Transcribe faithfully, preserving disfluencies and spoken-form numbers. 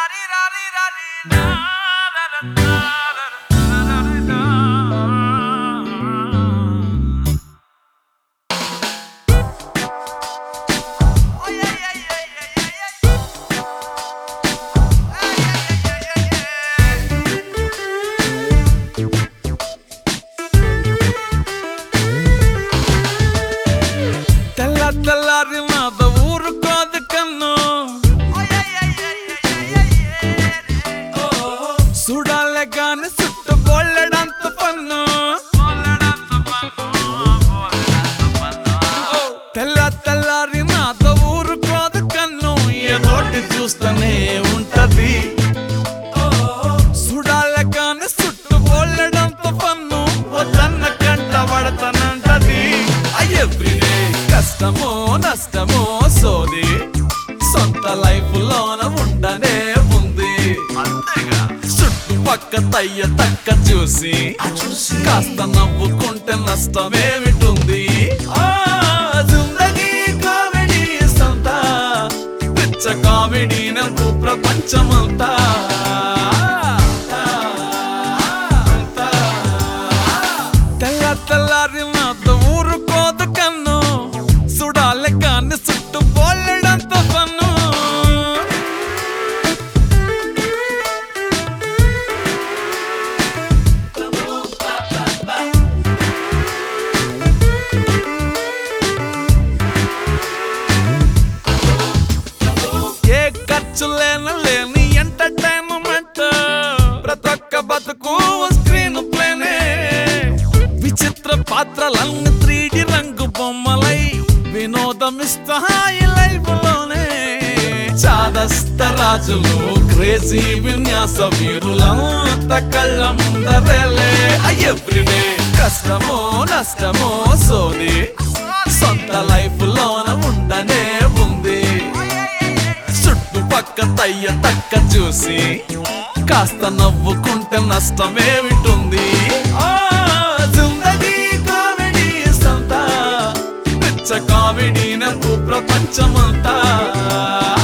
తెల్లారి మాత ఊరు కోదు కన్ను చూడాలే గాని చుట్టూ బోళ్ళెడంత పన్ను తెల్ల తెల్లారి మాత ఊరు కోదు కన్ను ఏదోటి చూస్తూనే ఉంటది చూడాలే గాని చుట్టూ బోళ్ళెడంత పన్ను వద్దన్న కంట పడతానంటది ఎవ్రీడే కష్టమో నష్టమో సోది సొంత లైఫ్ లోన ఉండనే ఉంది చుట్టుపక్క తయ్య తక్క చూసి కాస్త నవ్వుకుంటే నష్టమేమిటుంది జిందగీ కామెడీ సంత పిచ్చ కామెడీ నాకు ప్రపంచమంతా తెల్ల తెల్లారి మాతో ఊరు కోదు కన్ను చూడాలి కానీ చుట్టూ బోళ్ళెడంత పన్ను ఏ ఖర్చు లేని లేని ఎంటర్టైన్మెంట్ ప్రతి ఒక్క బతుకు స్క్రీన్ ప్లేనే విచిత్ర పాత్రలన్నీ త్రీ డి రంగు బొమ్మలై వినోదమిస్తాయి లైఫ్ లోనే చాదస్త రాజులు క్రేజీ విన్యాస వీరులంత కళ్ళ ముందరేలే ఎవ్రీడే కష్టమో నష్టమో సోది సొంత లైఫ్ లోన ఉండనే ఉంది చుట్టుపక్క తయ్య తక్క చూసి కాస్త నవ్వుకుంటే నష్టమేమిటుంది జిందగీ కామెడీ సంత పిచ్చ కామెడీ నాకు ప్రపంచమంతా